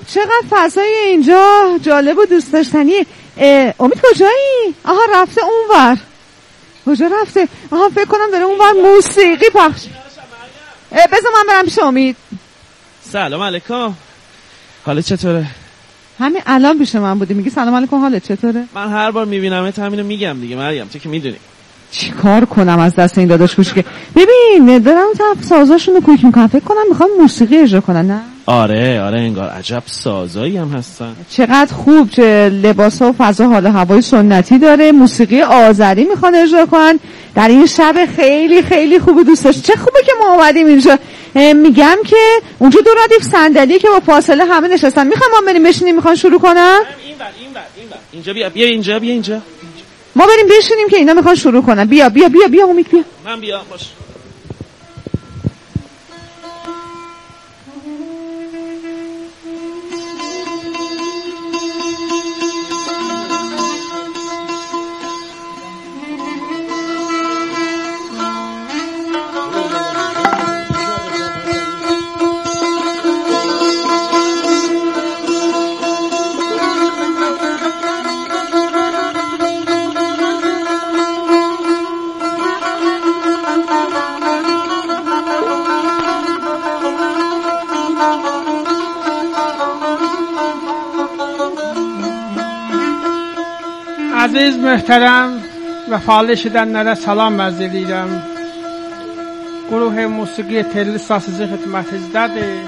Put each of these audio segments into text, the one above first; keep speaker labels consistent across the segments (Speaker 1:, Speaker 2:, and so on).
Speaker 1: چقدر فضای اینجا جالب و دوست داشتنی. امید کجایی؟ آها رفته اونور. کجا رفته؟ آها فکر کنم داره اونور موسیقی پخش. بذار من برم پیش امید.
Speaker 2: سلام علیکم. حالت چطوره؟
Speaker 1: همین الان پیش من بودی میگی سلام علیکم حالت چطوره؟
Speaker 2: من هر بار میبینمت همینو میگم دیگه مریم، تو که میدونی.
Speaker 1: چیکار کنم از دست این داداش کوچیکه؟ ببین دارم سازاشونو کوک میکنم، فکر کنم میخوام موسیقی اجرا کنن. نه
Speaker 2: آره انگار عجب سازایی هم هستن.
Speaker 1: چقدر خوب، چه لباسا و فضا حال هوای سنتی داره، موسیقی آذری میخوان اجرا کنن در این شب خیلی خیلی خوب و دوست داشت. چه خوبه که ما اومدیم اینجا. میگم که اونجا دو ردیف صندلی که با فاصله همه نشستن، میخوام ما بریم بشینیم، میخوان شروع کنن.
Speaker 2: اینور اینجا بیا اینجا
Speaker 1: ما بریم بشینیم که اینا میخوان شروع کنن. بیا امید بیا.
Speaker 2: من بیا باش.
Speaker 3: Aziz möhtərəm və fəaliyyət edənlərə salam arz edirəm. Quruh musiqi telli sazı xidmətinizdədir.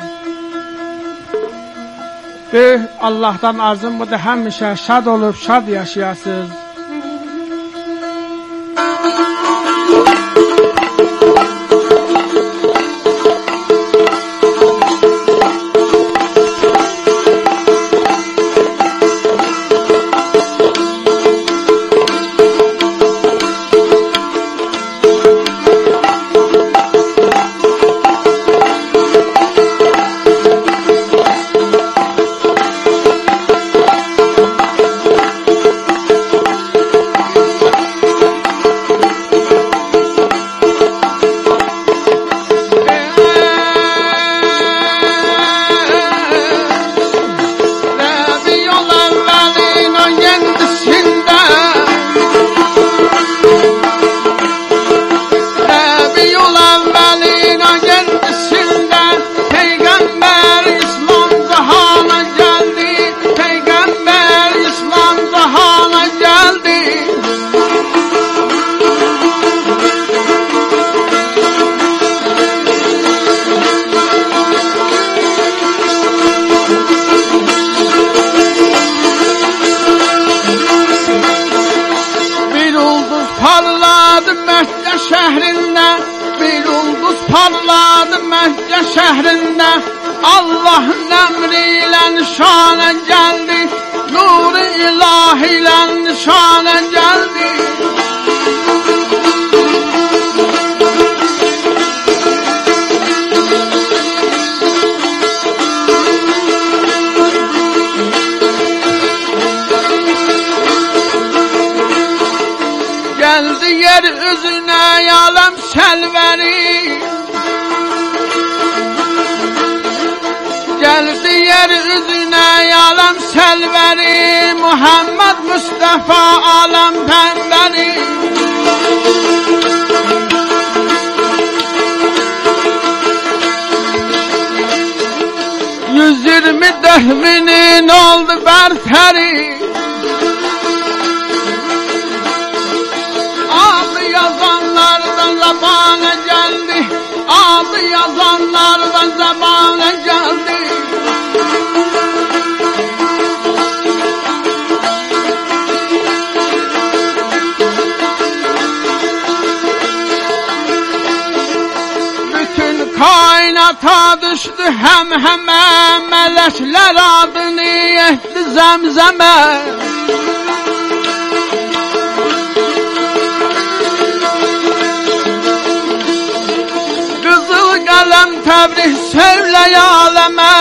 Speaker 3: Böyük Allahdan arzum budur, həmişə şad olub şad yaşayasınız. Şehrinde Allah'ın emriyle nişana geldi, nur-i ilahiyle nişana geldi. Geldi yer üzüne yalem selveri, geldi yer üzüne yalem selveri, Muhammed Mustafa alem pemberi. 124 binin oldu berteri. Adı yazanlardan zamana geldi, adı yazanlardan zamana geldi. Bütün kainata düştü hem-heme, melekler adını etti zemzeme. Kızıl kalem tebrih söyle aleme,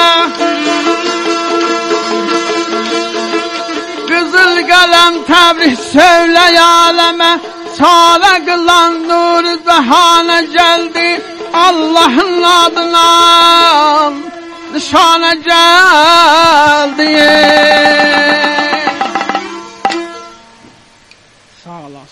Speaker 3: kızıl kalem tebrih söyle aleme. Çare kılan nur behane geldi, Allah'ın adına شان جلدی سلام.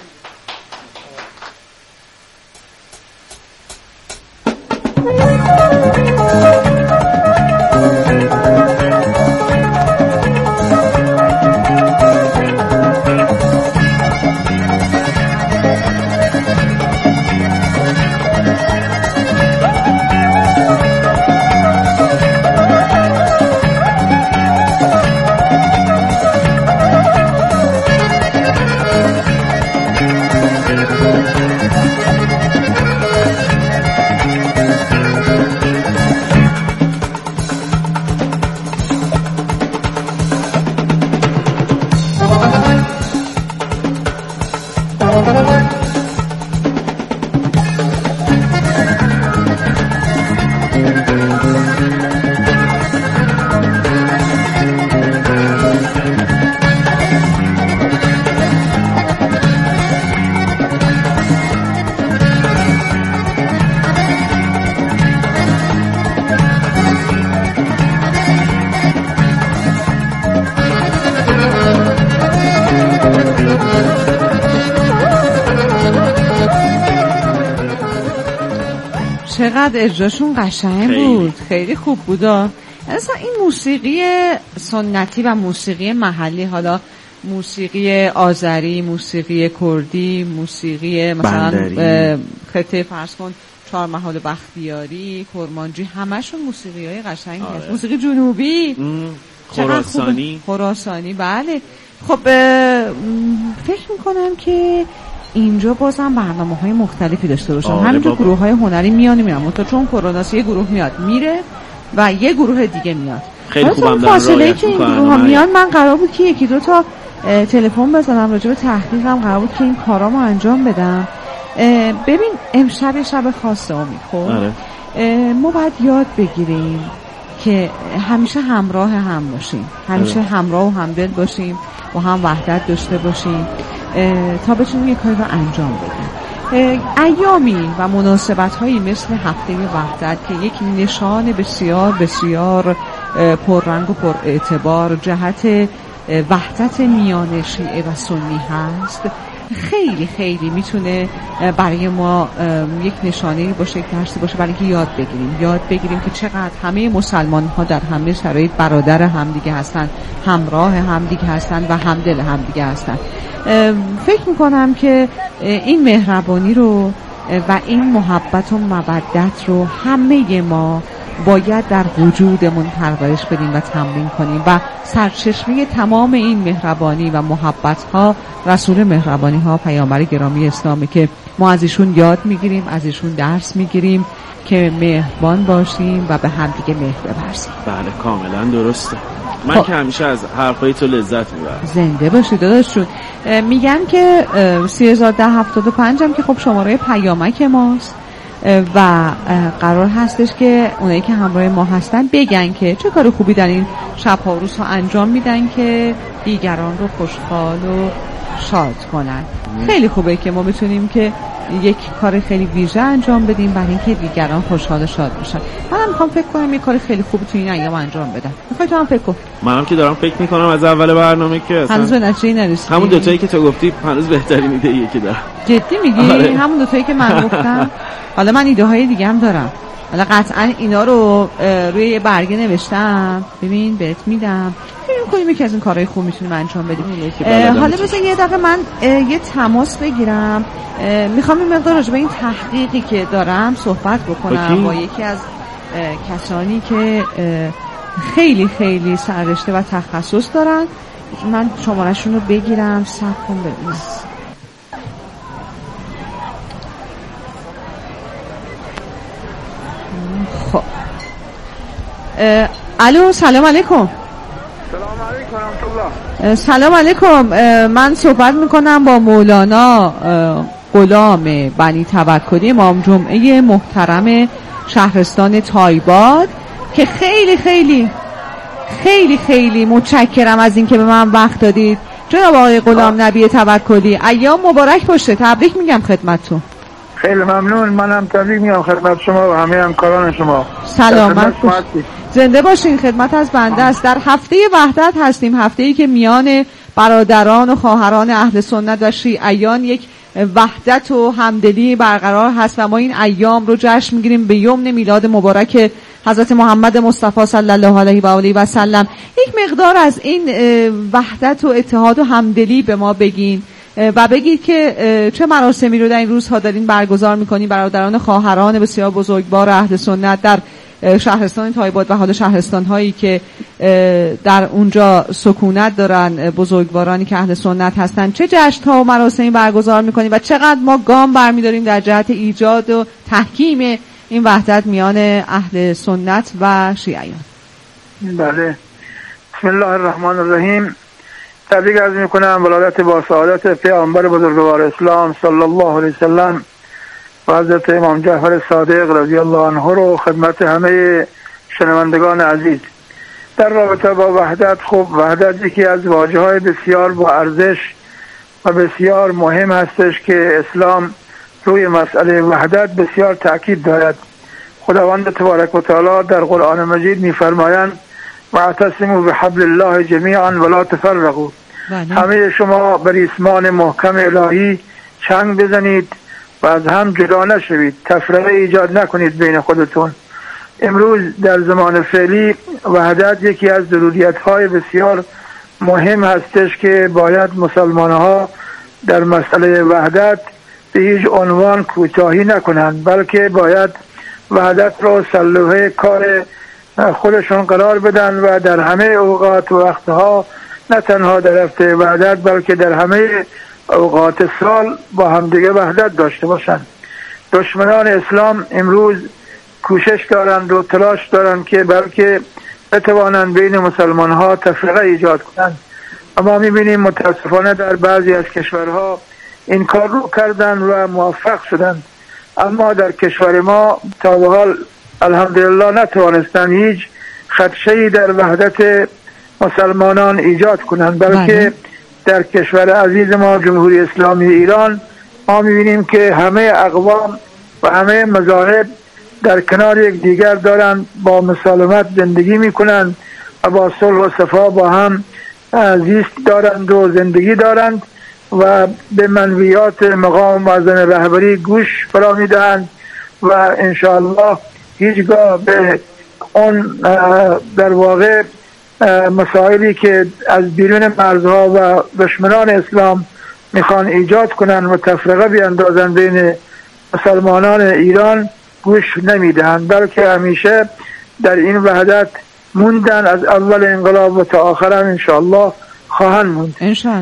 Speaker 1: چقدر اجراشون قشنگ بود، خیلی خوب بود. اصلا این موسیقی سنتی و موسیقی محلی، حالا موسیقی آذری، موسیقی کردی، موسیقی مثلا خطه فرض کن چهارمحال بختیاری، کرمانجی، همشون موسیقی های قشنگی هست. موسیقی جنوبی، خراسانی، بله. خب فکر میکنم که اینجا بازم برنامه‌های مختلفی داشته باشن. همینجا گروه‌های هنری میان میرن، چون کرونا یه گروه میاد میره و یه گروه دیگه میاد.
Speaker 2: خیلی خوبم در
Speaker 1: فاصله که این گروه‌ها میان، من قرار بود که یکی دو تا تلفن بزنم راجع به تحقیقم، قرار بود که این کارامو انجام بدم. ببین امشب یه شب خاصه امید، خب ما باید یاد بگیریم که همیشه همراه هم باشیم، همیشه همراه و همدل باشیم و هم وحدت داشته باشیم تا بتونیم یک کاری رو انجام بدیم. ایامی و مناسبت‌هایی مثل هفته وحدت که یک نشان بسیار بسیار پررنگ و پر اعتبار جهت وحدت میان شیعه و سنی هست، خیلی خیلی میتونه برای ما یک نشانه باشه، یک درسی باشه برای اینکه یاد بگیریم که چقدر همه مسلمان ها در همه شرایط برادر همدیگه هستن، همراه همدیگه هستن و همدل همدیگه هستن. فکر میکنم که این مهربانی رو و این محبت و مودت رو همه ما باید در وجودمون پرورش بدیم و تمرین کنیم و سرچشمه تمام این مهربانی و محبت ها رسول مهربانی ها پیامبر گرامی اسلامی که ما از ایشون یاد میگیریم، از ایشون درس میگیریم که مهربان باشیم و به هم دیگه مهر بورزیم.
Speaker 2: بله کاملا درسته. من که همیشه از حرفای تو لذت میبرم.
Speaker 1: زنده باشی داداشون. میگن که 3075 هم که خب شماره پیامک ماست و قرار هستش که اونایی که همراه ما هستن بگن که چه کار خوبی در این شب‌ها و روزها انجام میدن که دیگران رو خوشحال و شاد کنن. خیلی خوبه که ما بتونیم که یک کار خیلی ویژه انجام بدیم برای اینکه دیگران خوشحال و شاد باشن. منم میخوام فکر کنم یک کار خیلی خوبی تو این ایام انجام بدم. میخوای تو هم فکر کن؟
Speaker 2: منم که دارم فکر میکنم از اول برنامه که
Speaker 1: هنوز به نتیجه نرسیدیم.
Speaker 2: همون دوتایی که تو گفتی هنوز بهترین ایده‌ایه که دارم.
Speaker 1: جدی میگی؟ آره. همون دوتایی که من گفتم. حالا من ایده های دیگه هم دارم. حالا قطعا اینا رو روی یه برگه نوشتم، ببین بهت میدم. فکر می‌کنیم یکی از این کارهای خوب میتونیم انجام بدیم. حالا بذار یه دقیقه من یه تماس بگیرم. میخوام این مقدار راجع به این تحقیقی که دارم صحبت بکنم با یکی از کسانی که خیلی خیلی سررشته و تخصص دارن. من شماره‌شون رو بگیرم، صبر کن ببینم. خب الو سلام علیکم.
Speaker 4: سلام علیکم رحمت الله.
Speaker 1: سلام علیکم. من صحبت میکنم با مولانا غلام بنی توکلی، امام جمعه محترم شهرستان تایباد که خیلی خیلی خیلی خیلی متشکرم از اینکه به من وقت دادید. جناب آقای غلام نبی توکلی، ایام مبارک باشه. تبریک میگم خدمتتون.
Speaker 4: خیلی ممنون. منم تبریک میگم خدمت شما و همه همکاران شما.
Speaker 1: سلامت باشید. زنده باشین. خدمت از بنده است. در هفته وحدت هستیم، هفته‌ای که میان برادران و خواهران اهل سنت و شیعیان یک وحدت و همدلی برقرار هست و ما این ایام رو جشن میگیریم به یمن میلاد مبارک حضرت محمد مصطفی صلی الله علیه و آله و سلم. یک مقدار از این وحدت و اتحاد و همدلی به ما بگین و بگید که چه مراسمی رو در این روزها دارین برگزار میکنین برادران خواهران بسیار بزرگوار اهل سنت در شهرستان تایباد و حال شهرستان هایی که در اونجا سکونت دارن، بزرگوارانی که اهل سنت هستن، چه جشن ها و مراسمی برگزار میکنیم و چقدر ما گام برمیداریم در جهت ایجاد و تحکیم این وحدت میان اهل سنت و شیعیان.
Speaker 4: بله، بسم الله الرحمن الرحیم. تبریک عرض میکنم ولادت با سعادت پیامبر بزرگوار اسلام صلی الله علیه وسلم و حضرت امام جعفر صادق رضی الله عنه رو خدمت همه شنوندگان عزیز. در رابطه با وحدت، خب وحدت یکی از واژه‌های بسیار با ارزش و بسیار مهم هستش که اسلام روی مسئله وحدت بسیار تاکید دارد. خداوند تبارک و تعالی در قرآن مجید می‌فرمایند واعتصموا بحبل الله جمیعا ولا تفرقوا. همه شما بر ریسمان محکم الهی چنگ بزنید و از هم جدا نشوید، تفرقه ایجاد نکنید بین خودتون. امروز در زمان فعلی وحدت یکی از ضروریات‌های بسیار مهم هستش که باید مسلمان‌ها در مسئله وحدت به هیچ عنوان کوتاهی نکنند، بلکه باید وحدت رو سلوحه کار خودشون قرار بدن و در همه اوقات و وقتها، نه تنها در هفته وحدت بلکه در همه اوقات سال با همدیگه وحدت داشته باشند. دشمنان اسلام امروز کوشش دارند و تلاش دارند که بلکه بتوانند بین مسلمان ها تفرقه ایجاد کنند. اما میبینیم متاسفانه در بعضی از کشورها این کار رو کردن و موفق شدند، اما در کشور ما تا به حال الحمدلله نتوانستند هیچ خدشه‌ای در وحدت مسلمانان ایجاد کنند، بلکه در کشور عزیز ما جمهوری اسلامی ایران ما می‌بینیم که همه اقوام و همه مذاهب در کنار یک دیگر دارند با مسالمت زندگی می‌کنند و با صلح و صفا با هم زیست دارند و زندگی دارند و به منویات مقام معظم رهبری گوش فرا می‌دهند و انشاءالله هیچگاه به اون در واقع مسائلی که از بیرون مرزها و دشمنان اسلام میخوان ایجاد کنن و تفرقه بیاندازن بین مسلمانان ایران گوش نمیدهند، بلکه همیشه در این وحدت موندن، از اول انقلاب و تا آخر هم انشاءالله خواهند موند.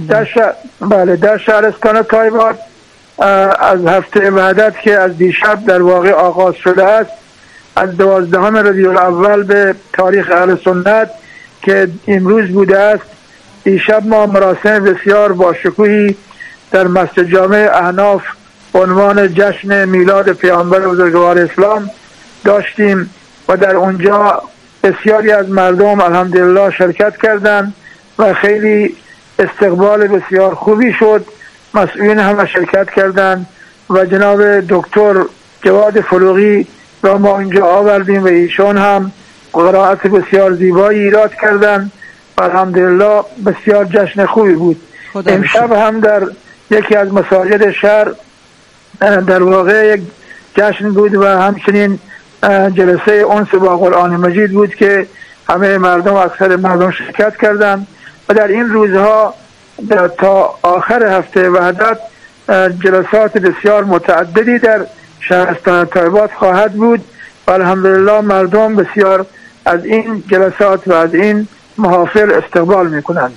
Speaker 4: در شهرستان تایباد از هفته وحدت که از دیشب در واقع آغاز شده است، از 12 ربیع الاول به تاریخ اهل سنت که امروز بوده است، دیشب ما مراسم بسیار با شکوهی در مسجد جامع احناف عنوان جشن میلاد پیامبر بزرگوار اسلام داشتیم و در اونجا بسیاری از مردم الحمدلله شرکت کردند و خیلی استقبال بسیار خوبی شد. مسئولین هم شرکت کردند و جناب دکتر جواد فروغی را ما اینجا آوردیم و ایشون هم قرائت بسیار زیبایی ایراد کردند و الحمدلله بسیار جشن خوبی بود. امشب هم در یکی از مساجد شهر در واقع یک جشن بود و همچنین جلسه انس با قرآن مجید بود که همه مردم، اکثر مردم شرکت کردند و در این روزها تا آخر هفته وحدت جلسات بسیار متعددی در شهرستان تایباد خواهد بود و الحمدلله مردم بسیار از این جلسات و از این محافل استقبال میکنند.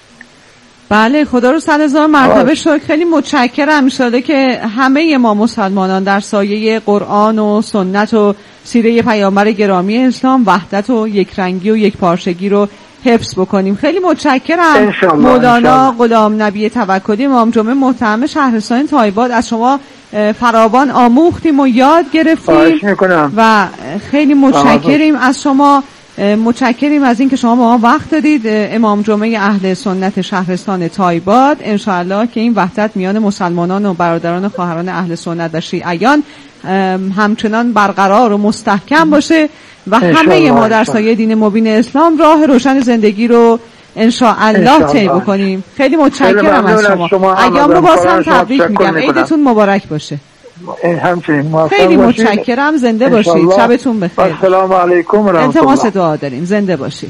Speaker 1: بله، خدا رو 100,000 مرتبه شکر. خیلی متشکرم. انشالله که همه ما مسلمانان در سایه قرآن و سنت و سیره پیامبر گرامی اسلام وحدت و یکرنگی و یکپارچگی رو حفظ بکنیم. خیلی متشکرم. مولانا غلام نبی توکلی امام جمعه محترم شهرستان تایباد، از شما فراوان آموختیم و یاد گرفتیم و خیلی متشکریم از شما. متشکریم از این که شما با ما وقت دادید. امام جمعه اهل سنت شهرستان تایباد، انشاءالله که این وحدت میان مسلمانان و برادران و خواهران اهل سنت و شیعیان همچنان برقرار و مستحکم باشه و همه ما در سایه دین مبین اسلام راه روشن زندگی رو انشاءالله طی بکنیم. خیلی متشکرم از شما. ایام رو باز هم تبریک میگم. عیدتون مبارک باشه.
Speaker 4: همچنین
Speaker 1: خیلی متشکرم. زنده باشید. شبتون بخیر.
Speaker 4: السلام علیکم و رحمت الله.
Speaker 1: التماس دعا داریم. زنده باشید.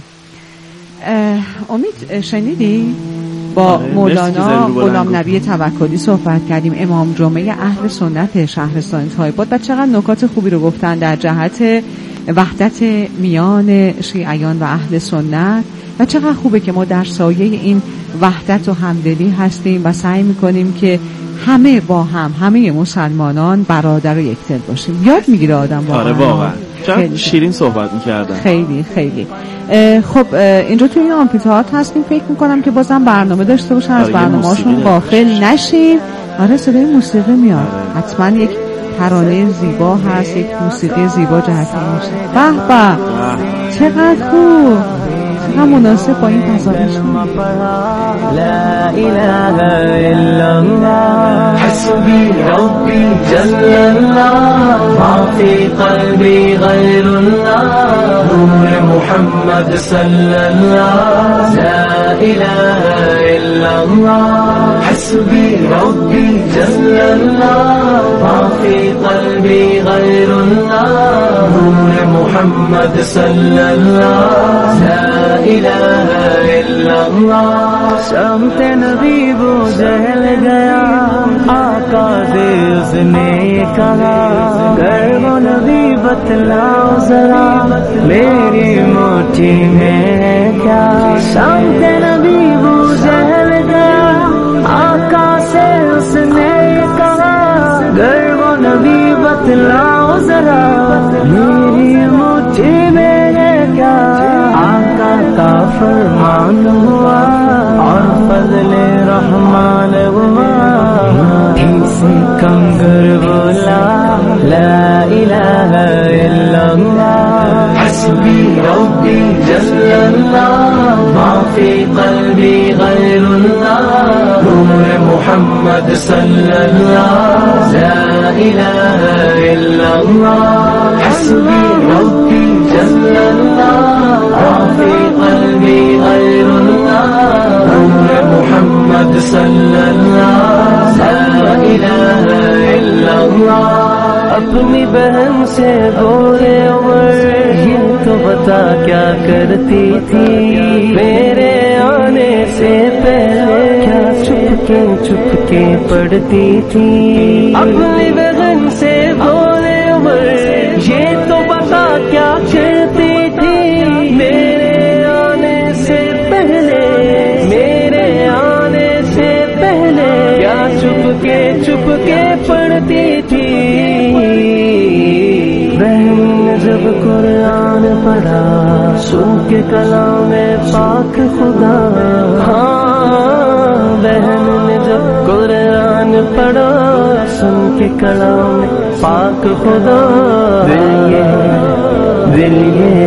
Speaker 1: امید شنیدی؟ با مولانا غلام نبی توکلی صحبت کردیم، امام جمعه اهل سنت شهرستان تایباد، و چقدر نکات خوبی رو گفتن در جهت وحدت میان شیعیان و اهل سنت و چقدر خوبه که ما در سایه این وحدت و همدلی هستیم و سعی میکنیم که همه با همه مسلمانان برادر و یکدل باشیم. یاد میگیره آدم واقعا.
Speaker 2: آره واقعا. چقدر شیرین صحبت میکردن.
Speaker 1: خیلی خیلی. خب اینجا توی آمفی‌تئاتر هستیم، فکر میکنم که بازم برنامه داشته باشن، از برنامه‌هاشون غافل نشیم. آره صدای موسیقی میاد. حتما یک ترانه زیبا هست، یک موسیقی زیبا جهتی میشه. به به چقدر خوب، چقدر مناسب با این تصاویش.
Speaker 5: لا اله الا الله حسبي ربي جل الله ما في قلبي غير الله نور محمد صلى الله لا اله الا الله حسبي ربي جل الله ما في قلبي غير الله نور محمد صلى الله لا اله الا الله سمت نبی وہ جہل گیا آقا سے اس نے کہا گر وہ نبی بتلاؤ ذرا میری مٹھی میں کیا سمت نبی وہ جہل گیا آقا سے اس نے کہا گر وہ نبی بتلاؤ ذرا میری مٹھی میں کیا آقا کا فرمان ہوا اور فضل رحمان ہوا سے کنگر بولا لا الہ الا اللہ حسبی ربی جل اللہ ما فی قلبی غیر اللہ نور محمد صلی اللہ لا الہ الا اللہ حسبی ربی جل اللہ ما فی قلبی غیر اللہ نور محمد صلی اللہ لا الہ الا اللہ اپنی بہن سے بولے عمر یہ تو بتا کیا کرتی تھی میرے آنے سے پہلے کیا چھپ کے پڑھتی تھی اپنی بہن سے بولے عمر یہ تو بتا کیا کرتی تھی میرے آنے سے پہلے کیا چھپ کے پڑھتی تھی بہن جب قرآن پڑھا سن کے کلام پاک خدا ہاں بہن نے جب قرآن پڑھا سن کے کلام پاک خدا دل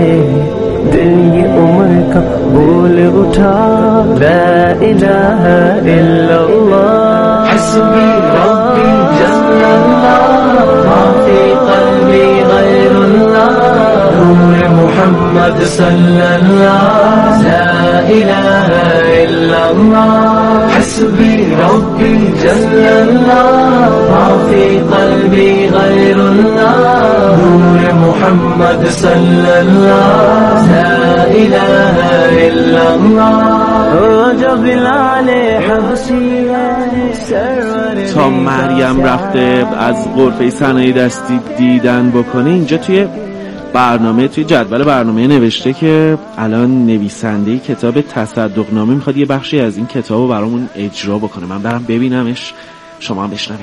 Speaker 5: یہ عمر کا بول اٹھا لا الہ الا اللہ حسبی ربی جل اللہ ما فی قلبی غیر اللہ نور محمد صلی اللہ لا الہ الا اللہ حسبی ربی جل اللہ ما فی قلبی غیر اللہ نور محمد صلی اللہ لا الہ الا اللہ جب بلال حبشی
Speaker 2: تا مریم رفته از غرفه صنایع دستی دیدن بکنه. اینجا توی جدول برنامه نوشته که الان نویسنده کتاب تصدق نامه میخواد یه بخشی از این کتاب رو برامون اجرا بکنه. من برم ببینمش، شما هم بشنوید.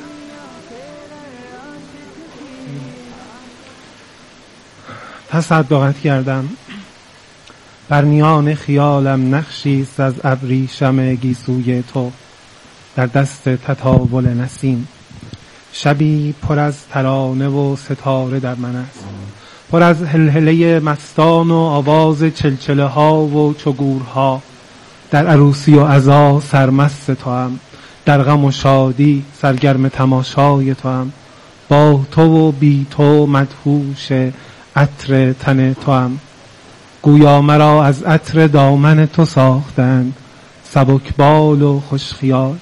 Speaker 6: تصدقت کردم بر میان خیالم نقشیست از ابریشم گیسوی تو در دست تطاول نسیم شبی پر از ترانه و ستاره در من است پر از هلهله مستان و آواز چلچله ها و چگورها. در عروسی و عزا سرمست تو هم، در غم و شادی سرگرم تماشای تو هم. با تو و بی تو مدهوش عطر تن تو هم. گویا مرا از عطر دامن تو ساختند، سبکبال و خوشخیال.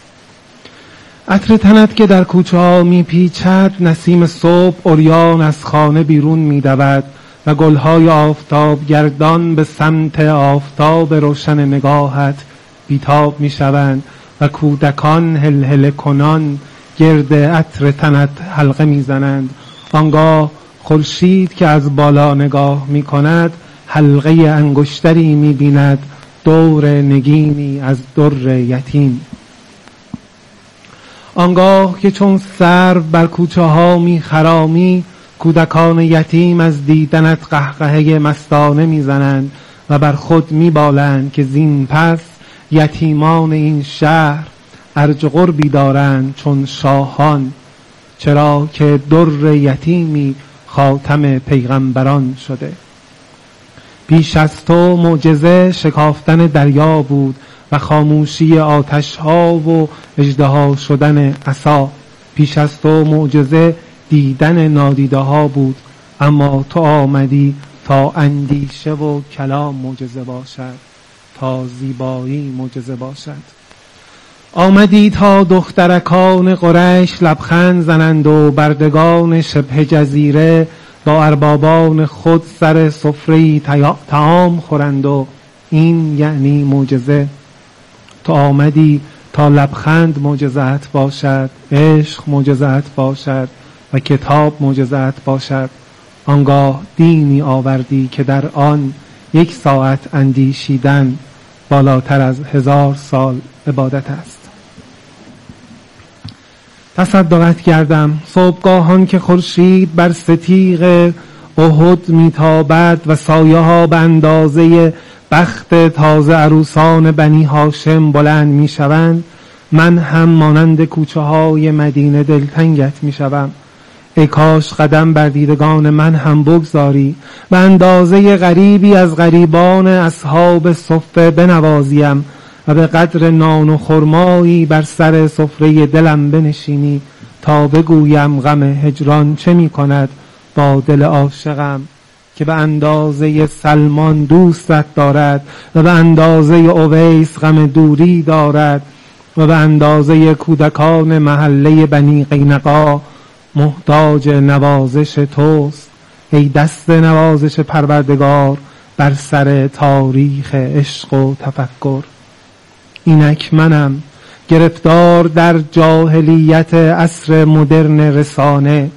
Speaker 6: عطر تنت که در کوچه ها می پیچد، نسیم صبح عریان از خانه بیرون می دود و گلهای آفتاب گردان به سمت آفتاب روشن نگاهت بیتاب می شوند و کودکان هلهله کنان گرد عطر تنت حلقه می زنند. آنگاه خورشید که از بالا نگاه می کند حلقه انگشتری می بیند دور نگینی از در یتیم. آنگاه که چون سرو بر کوچه ها می خرامی، کودکان یتیم از دیدنت قهقهه مستانه می زنند و بر خود می بالند که زین پس یتیمان این شهر ارج قربی دارند چون شاهان، چرا که در یتیمی خاتم پیغمبران شده. پیش از تو معجزه شکافتن دریا بود و خاموشی آتش ها و اژدها شدن عصا. پیش از تو معجزه دیدن نادیده ها بود، اما تو آمدی تا اندیشه و کلام معجزه باشد، تا زیبایی معجزه باشد. آمدی تا دخترکان قریش لبخند زنند و بردگان شبه جزیره با اربابان خود سر سفره طعام خورند و این یعنی معجزه. تو آمدی تا لبخند معجزت باشد، عشق معجزت باشد و کتاب معجزت باشد. آنگاه دینی آوردی که در آن 1 ساعت اندیشیدن بالاتر از 1000 سال عبادت است. تصدقت کردم صبحگاهان که خورشید بر ستیغ احد میتابد و سایه ها به اندازه بخت تازه عروسان بنی هاشم بلند میشوند، من هم مانند کوچه های مدینه دلتنگت میشوم. ای کاش قدم بر دیدگان من هم بگذاری، به اندازه غریبی از غریبان اصحاب صفه بنوازیم و به قدر نان و خرمایی بر سر سفره دلم بنشینی تا بگویم غم هجران چه می کند با دل عاشقم که به اندازه سلمان دوستت دارد و به اندازه اویس غم دوری دارد و به اندازه کودکان محله بنی قینقا محتاج نوازش توست. ای دست نوازش پروردگار بر سر تاریخ عشق و تفکر. اینک منم گرفتار در جاهلیت عصر مدرن رسانه،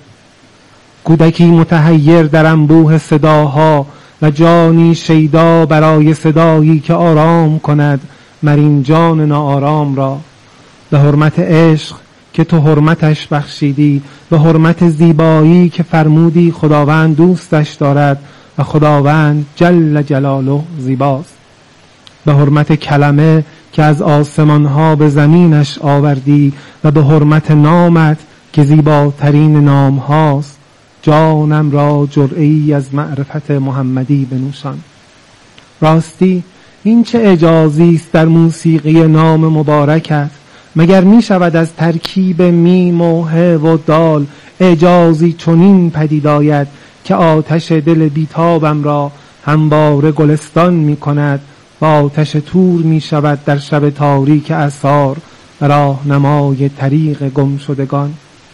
Speaker 6: کودکی متحیر در انبوه صداها و جانی شیدا برای صدایی که آرام کند مرین جان ناآرام را. به حرمت عشق که تو حرمتش بخشیدی، به حرمت زیبایی که فرمودی خداوند دوستش دارد و خداوند جل جلاله زیباست، به حرمت کلمه که از آسمان ها به زمینش آوردی و به حرمت نامت که زیباترین نام هاست، جانم را جرعه‌ای از معرفت محمدی بنوشان. راستی این چه اعجازی است در موسیقی نام مبارکت؟ مگر می شود از ترکیب میم و ه و دال اعجازی چنین پدید آید که آتش دل بیتابم را همواره گلستان می کند و آتش تور می شود در شب تاریک اسحار و راهنمای طریق گم شدگان.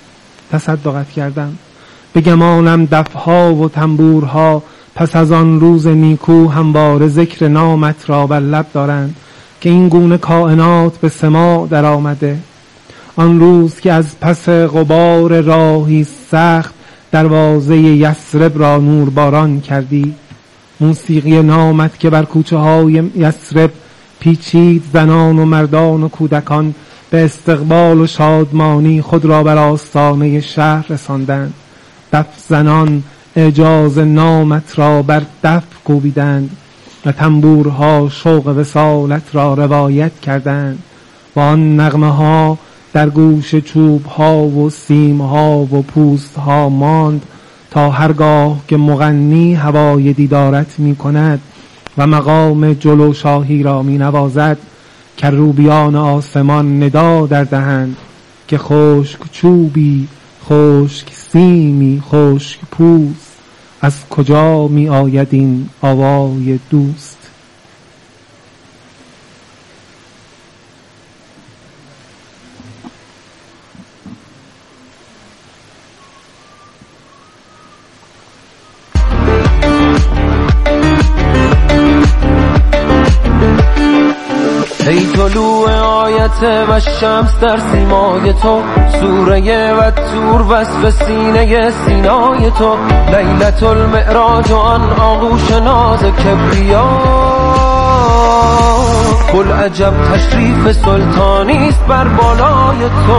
Speaker 6: تصدقت کردم به گمانم دفها و تنبورها پس از آن روز نیکو همواره ذکر نامت را بر لب دارند که این گونه کائنات به سماع در آمده. آن روز که از پس غبار راهی سخت دروازه یثرب را نورباران کردی، موسیقی نامت که بر کوچه های یثرب پیچید، زنان و مردان و کودکان به استقبال و شادمانی خود را بر آستانه شهر رساندند. دف زنان اعجاز نامت را بر دف کوبیدند و تنبورها شوق وصالت را روایت کردند و آن نغمه ها در گوش چوب ها و سیم ها و پوست ها ماند تا هرگاه که مغنی هوای دیدارت می کند و مقام جلو شاهی را می نوازد، کروبیان آسمان ندا در دهند که خشک چوبی، خشک سیمی، خشک پوست، از کجا می آید این آوای دوست؟
Speaker 5: ای طلوع آیت و شمس در سیمای تو، سوره و تور وصف سینه سینای تو، لیلت المعراج و آن آغوش ناز کبریا، بلعجب تشریف سلطانیست بر بالای تو.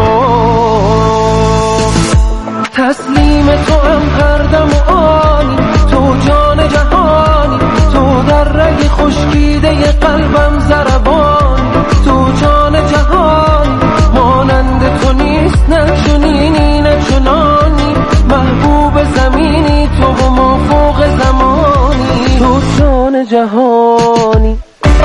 Speaker 5: تسلیم تو هم هر دم و آنی، تو جان جهانی، تو در رگ خشکیده قلبم ضربانی، تو جان جهانی، مانند تو نیست نه چنینی نه چنانی، محبوب زمینی تو و ما فوق زمانی، تو جان جهانی.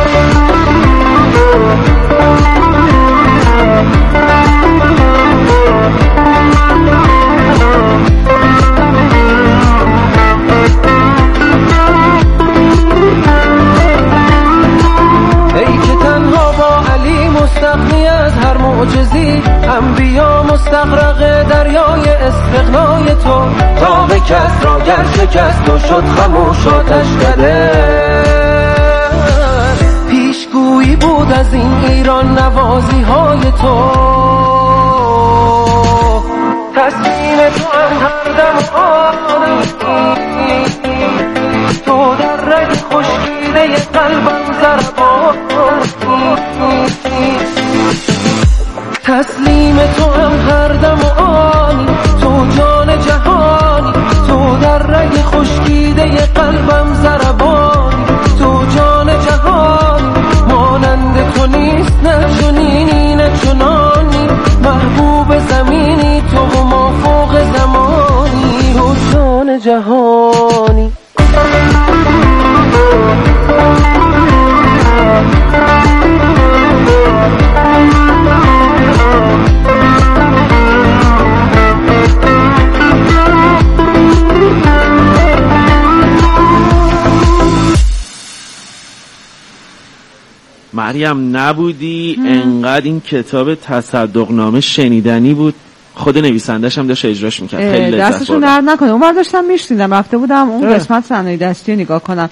Speaker 5: مستغنی از هر معجزی، انبیا مستغرق دریای استغنای تو، تا به کس را گر شکست و شد خموش آتش کده. پیشگویی بود از این ایران نوازی های تو، تسلیم تو هم هر دم آنی، تو در رگ خشکیده قلبم ضربانی، تسلیم تو هم هر دم آنی، تو جان جهانی، تو در رگ خشکیده قلبم ضربانی، تو جان جهانی، مانند تو نیست نه چنینی نه چنانی، محبوب زمینی تو و ما فوق زمانی، تو جان جهانی.
Speaker 2: مریم نبودی انقدر این کتاب تصدقنامه شنیدنی بود، خود نویسندش هم داشت اجراش میکرد، خیلی لذت بردم.
Speaker 1: دستشون درد نکنه. اونور داشتم میشنیدم، رفته بودم اون قسمت صنایع دستی رو نگاه کنم.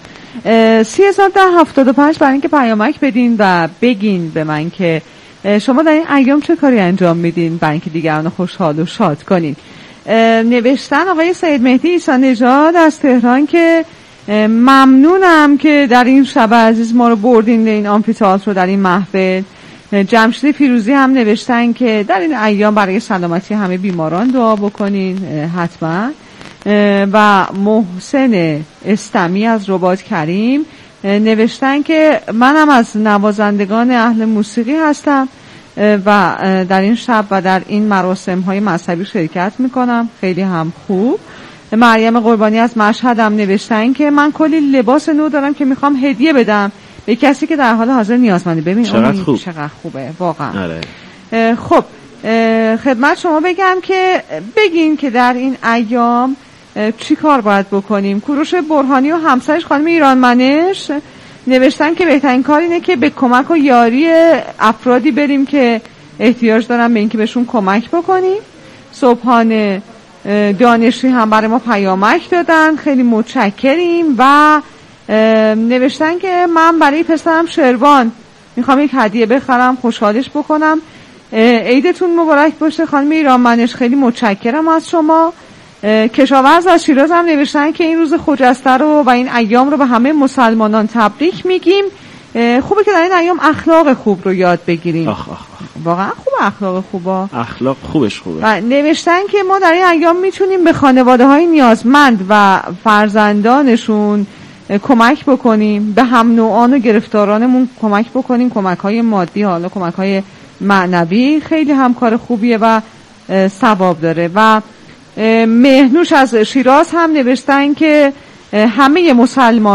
Speaker 1: 301075 برای اینکه پیامک بدین و بگین به من که شما در این ایام چه کاری انجام میدین برای اینکه دیگران خوشحال و شاد کنین. نوشتن آقای سید مهدی عیسی نژاد از تهران که ممنونم که در این شب عزیز ما رو بردین به این آمفی‌تئاتر رو در این محفل. جمشید فیروزی هم نوشتن که در این ایام برای سلامتی همه بیماران دعا بکنین حتما. و محسن استمی از رباط کریم نوشتن که منم از نوازندگان اهل موسیقی هستم و در این شب و در این مراسم های مذهبی شرکت میکنم، خیلی هم خوب. مریم قربانی از مشهد هم نوشتن که من کلی لباس نو دارم که میخوام هدیه بدم به کسی که در حال حاضر نیازمنده. ببین چقدر خوبه واقعا. خب خدمت شما بگم که بگین که در این ایام چی کار باید بکنیم. کوروش برهانی و همسرش خانم ایرانمنش نوشتن که بهترین کار اینه که به کمک و یاری افرادی بریم که احتیاج دارن به اینکه بهشون کمک بکنیم. صبحانه دانشی هم برای ما پیامک دادن، خیلی متشکریم. و نوشتن که من برای پسرم شروان میخوام یک هدیه بخرم خوشحالش بکنم. عیدتون مبارک باشه خانم ایرانمنش، خیلی متشکرم از شما. کشاورز از شیراز هم نوشتن که این روز خجسته رو و این ایام رو به همه مسلمانان تبریک میگیم. خوبه که در این ایام اخلاق خوب رو یاد بگیریم. واقعا خوبه اخلاق خوبا،
Speaker 2: اخلاق خوبش خوبه.
Speaker 1: و نوشتن که ما در این ایام میتونیم به خانواده های نیازمند و فرزندانشون کمک بکنیم، به هم نوعان و گرفتارانمون کمک بکنیم، کمک های مادی، حالا کمک های معنوی. خیلی هم کار خوبیه و ثواب داره. و مهنوش از شیراز هم نوشتن که همه مسلمان